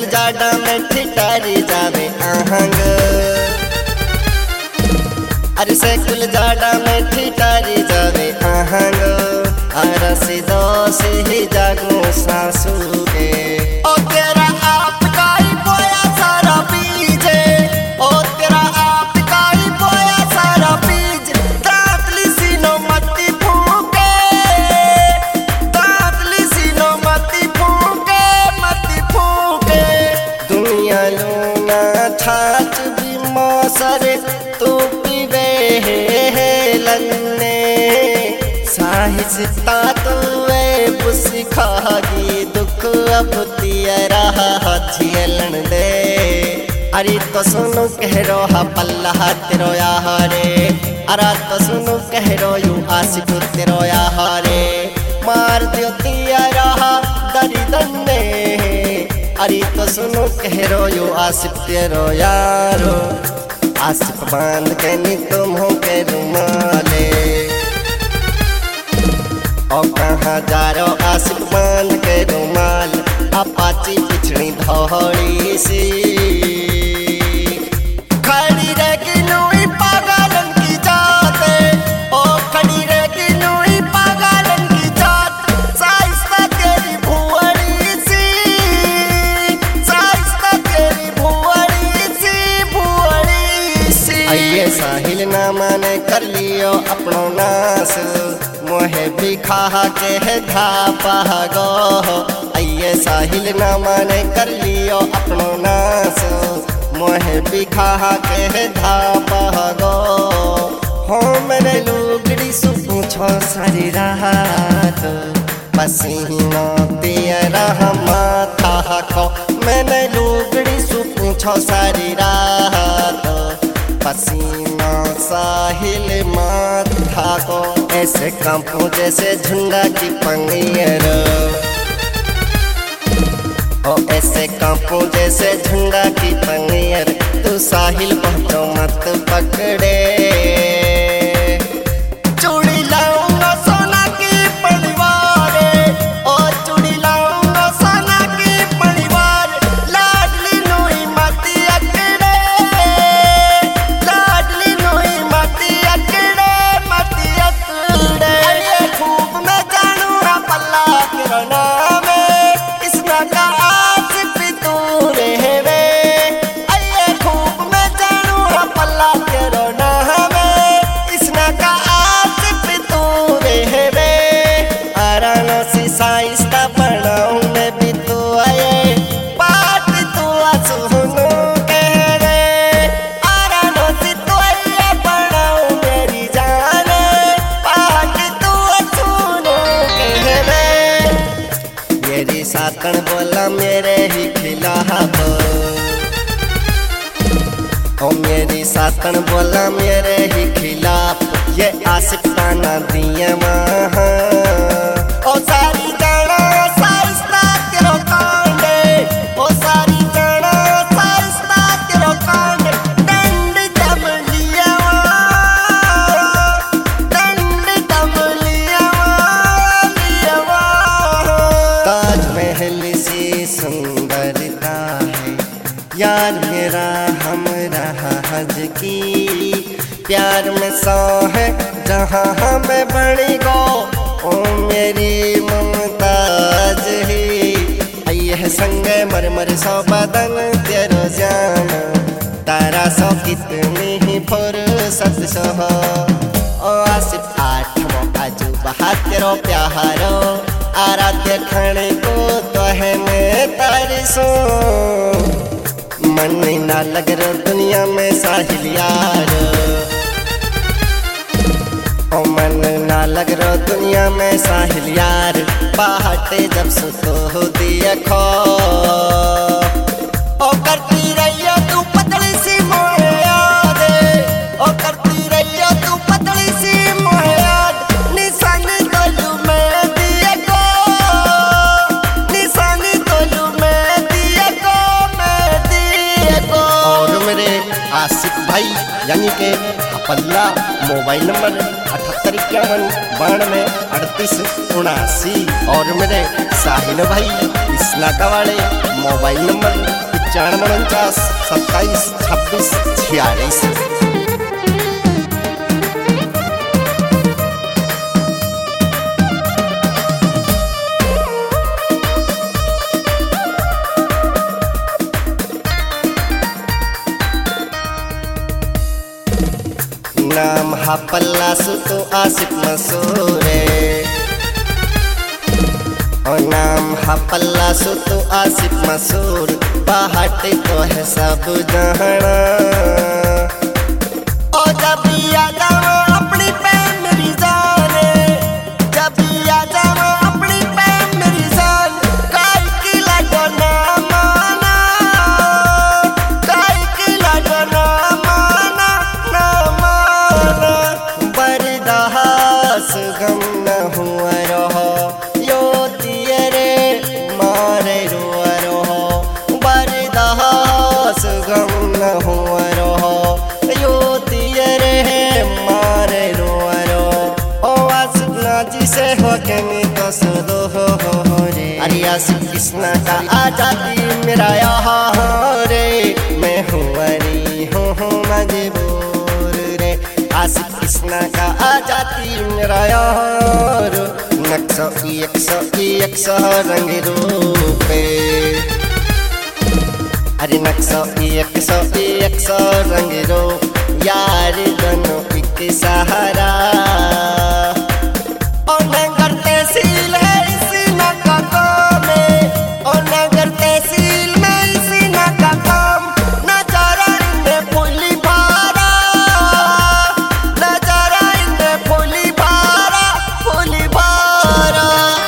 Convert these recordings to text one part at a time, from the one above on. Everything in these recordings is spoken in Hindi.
जाडा में ठिठारी जावे आहंग। अरे से कुल जाडा में ठिठारी जावे आहंग। अरसी दो से ही जागो सासू के ओ तेरा आप का ही बोया सारा बीजे। ओ तेरा आप का ही बोया सारा बीज। दांतली सीनो मत्ती फूके, दांतली सीनो मत्ती फूके, मत्ती फूके। दुनिया लूना छाछ भी मौसरे तू पीवे लन्ने। साहिस्ता तुए पुसी खागी दुख अब तियरा झेलन दे। अरे तो सुनो कह रो हा पल्ला तेरो या हरे। अरे तो सुनो कह रो यू आशिक तेरो या हरे। मार दियो तियरा दरी दन्ने। अरे तो सुनो कह रो यू आशिक तेरो यारो। आशिक बांध के नी तुम हो के रुमाले। और कहाँ जा रो आशिक बांध के रुमाल। अपाची पिछड़ी धौड़ी सी खड़ी रह की नूई पागलन की जाते। ओ खड़ी रह की नूई पागलन की जात। साइस्ता तेरी भुवड़ी सी, साइस्ता तेरी भुवड़ी सी, भुवड़ी सी। आइए साहिल ना माने कर लियो अपनो नास। मोहे भी खा के है धापा गो। आइए साहिल ना माने कर लियो अपनो नास। मोहे भी खा के है धापा गो। हो मैंने लुगड़ी सु पूछो सारी रात। पसीना तेरा माथा को। मैंने लुगड़ी सु पूछो सारी रात। पसीना साहिल माथा को। ऐसे कांपो जैसे झुंडा की पंगियर। ओ ऐसे कांपो जैसे झुंडा की पंगियर। तू साहिल पहुंचो मत पकड़े। चूड़ी लाऊंगा सोना की परिवार। ओ चूड़ी लाऊंगा सोना की परिवार। लाडली नोई माती अकड़े, लाडली नोई माती अकड़े, माती अकड़े। अरे खूब मैं जानू ना पल्ला तेरा नाम है। इसना का आज भी तू रहवे। अरे खूब मैं जानू ना पल्ला तेरा नाम है। इसना का आज भी तू रहवे। आरानो सी साइस्ता बनाऊं मैं भी तू आए। बात तू सुनो कह रे। आरानो सी तू आए बनाऊं मेरी जान। बात तू सुनो कह रे। मेरी साकन बोला मेरे ही खिलाफ। ओ मेरी साकन बोला मेरे ही खिलाफ। ये आशिक ताना दिए वहाँ। ओ सारी जाना साइस्ता तेरो कांडे। ओ सारी जाना साइस्ता तेरो कांडे। दंड दम लिया वहाँ, दंड दम लिया वहाँ, लिया वहाँ। ताजमहल सी सुंदरता है यार मेरा हमरा हज की। प्यार में सौ है जहाँ हमें बड़ी गो। ओ मेरी मुमताज ही। अय्यह संगे मरमर सौ बदन तेरो जान। तारा सौ कितनी ही फुर्सत सो हो। ओ आसिफ आठवो अजूबा तेरो प्यारो। आराध्य खणे को तो है मैं तारिसो। मन ना लग रो दुनिया में साहिल यार। ओ मन ना लग रो दुनिया में साहिल यार। पहाटे जब सुतो हो दिया खो। ओ करती रहियो तू पतली सी मोहे याद। ओ करती रहियो तू पतली सी मोहे याद। निशानी तोलू में दिया को, निशानी तोलू में दिया को, मैं दिया को। और मेरे आशिक भाई यानी के पल्ला मोबाइल नंबर 7851923879। और मेरे साहिल भाई इस्लाका वाले मोबाइल नंबर 94 27 26 46। नाम हा पल्ला सुतो आसिफ मसूरे और नाम हा पल्ला सुतो आसिफ मसूर पहाट तो है सब जहाना और जब आ जाओ अपनी पैन मेरी जाने जब आ जाओ अपनी पैन मेरी जान काई की लाडो ना माना काई की लाडो ना माना ना माना बर्दाश्त गम न हुआ रहो यो तियरे मारे रुआ रहो बर्दाश्त गम न हुआ रहो यो तियरे मारे रुआ रहो ओ आसना जिसे हो के मी तो सुदो हो रे अरे आसिफ कृष्णा का आजादी मेरा यहाँ रे मैं हूँ अरी हूँ मजबूर रे आसिफ कृष्णा का आजादी मेरा यार नक्शा एक सौ रंग रूपे अरे नक्शा एक सौ रंग रूप यार दोनों एक सहारा और नगर तहसील है इसी नाका में और नगर तहसील में इसी नाका काम नजारा इन्हें फूली भारा नजारा इन्हें फूली भारा फूली भारा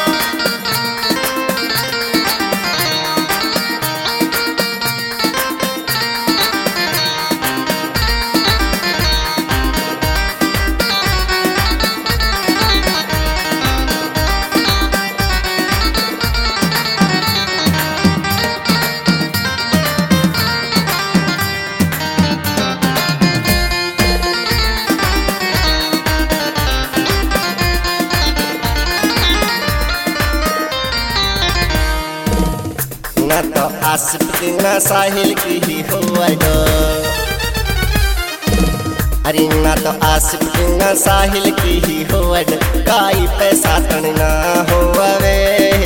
ना तो आसिफ की ना साहिल की ही हो अडो अरे ना तो आसिफ की ना साहिल की ही हो अडो काई पैसा तन ना हो अवे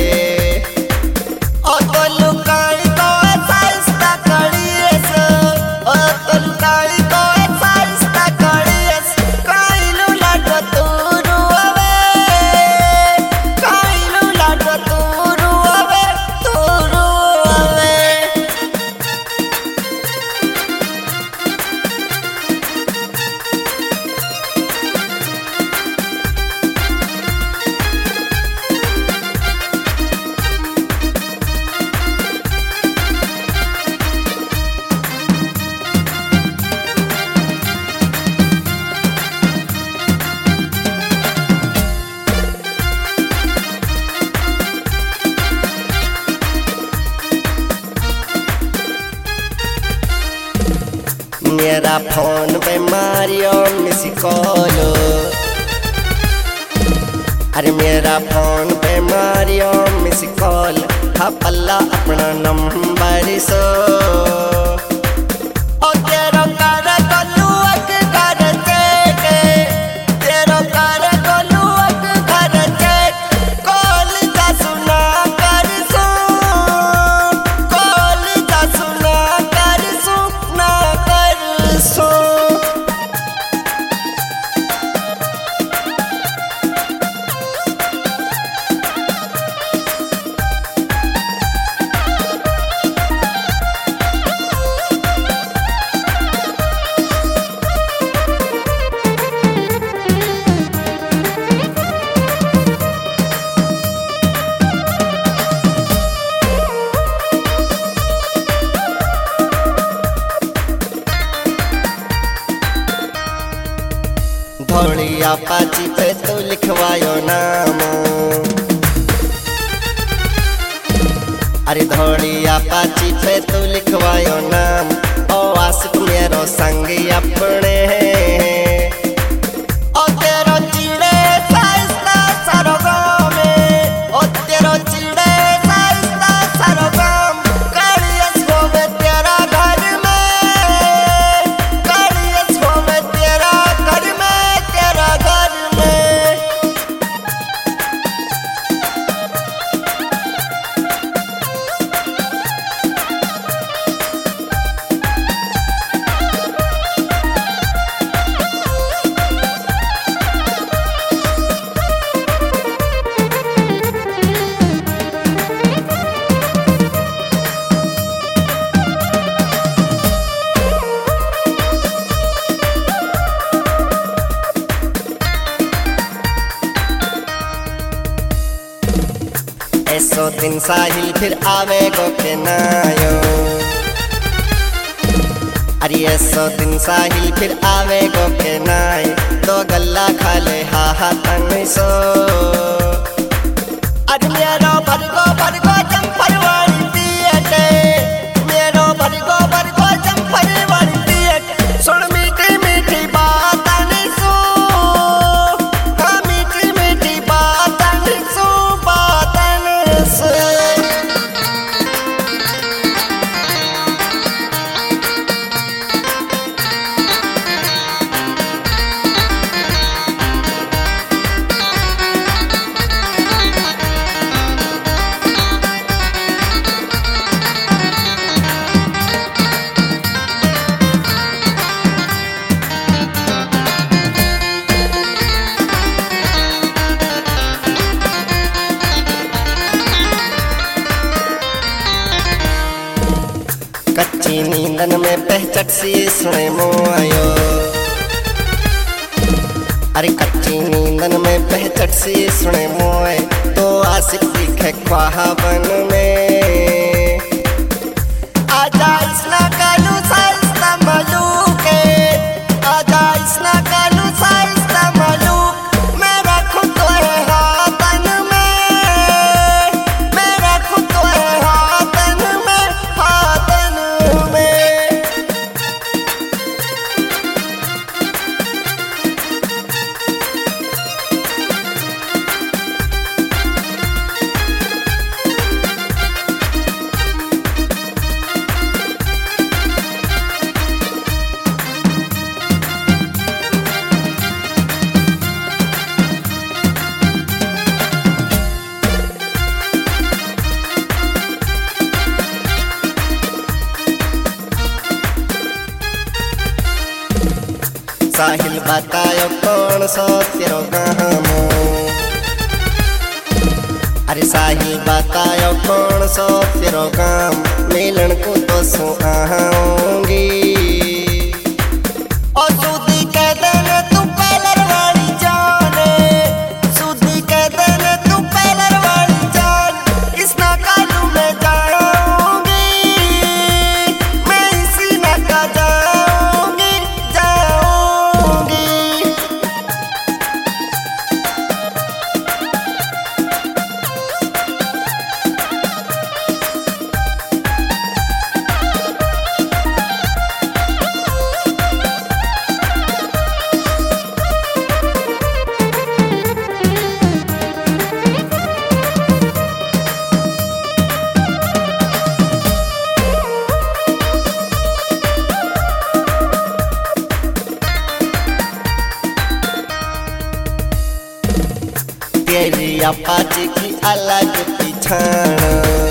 ओ तो लुकाई को ऐसा इस्ता कड़ीएस ओ तो लुकाई को ऐसा इस्ता कड़ीएस काई लू लाडो तूरू अवे काई लू लाडो तूरू अवे तूरू अवे मेरा फोन पे मारियो मिस कॉल अरे मेरा फोन पे मारियो मिस कॉल हा पल्ला अपना नंबर सो ओ तेरो कर गोलू अक घर के तेरो कर गोलू अक घर के कॉल जा सुना कर सो कॉल जा सुना कर सो ना कर सो धौड़िया पाची पे तो लिखवायो नाम अरे धौड़िया पाची पे तो लिखवायो नाम ओ आसिफ मेरो संग अपने ओ तेरो चिड़े साइस्ता सारो गाँव में ओ तेरो चिड़े साइस्ता सारो गाँव कालियस होवे दिन साहिल फिर आवे गो के नायो। अरे 100 दिन साहिल फिर आवे गो के नाय, तो गल्ला खा ले हा तन सो। अरे मेरो भरगो जम्पर वाली पियटे, मेरो भरगो जम्पर वाली पियटे, सुन मीठी मीठी बातन सो, हाँ मीठी मीठी बातन सो। कच्ची नींदन में पहचट सी सुने मोयो। अरे कच्ची नींदन में पहचट सी सुने मोए, तो आशिक दिखे ख्वाबन में। आजा इसना कालू साइस्ता मलूके, आजा इसना कालू साइस्ता मलूक, मैं रखूं तो है हाथन में, मैं रखूं तो है हाथन में, हाथन में। साहिल बतायो कौन सो तेरो काम। अरे साहिल बतायो कौन सो तेरो काम, मिलन को तो सो आऊंगी। और सूदी कह देने तू पहलर वाली जाने, सूदी कह देने तू पहलर वाली जान, इस ना कालू में जाऊंगी, मैं इसी ना का जाऊंगी, जाऊंगी। तेरी अपाची की अलग पिछाण,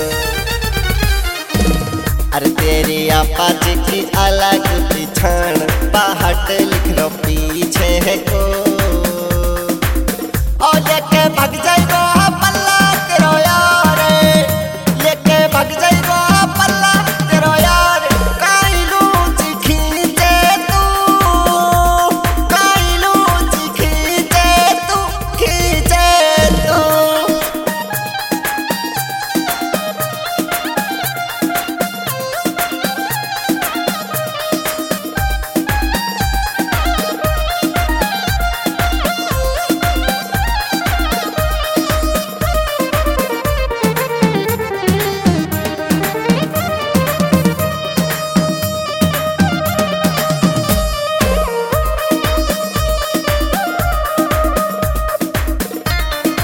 अरे तेरी अपाची की अलग पिछाण, पहाड़ लिख लो पीछे है को, और लेके भग जाए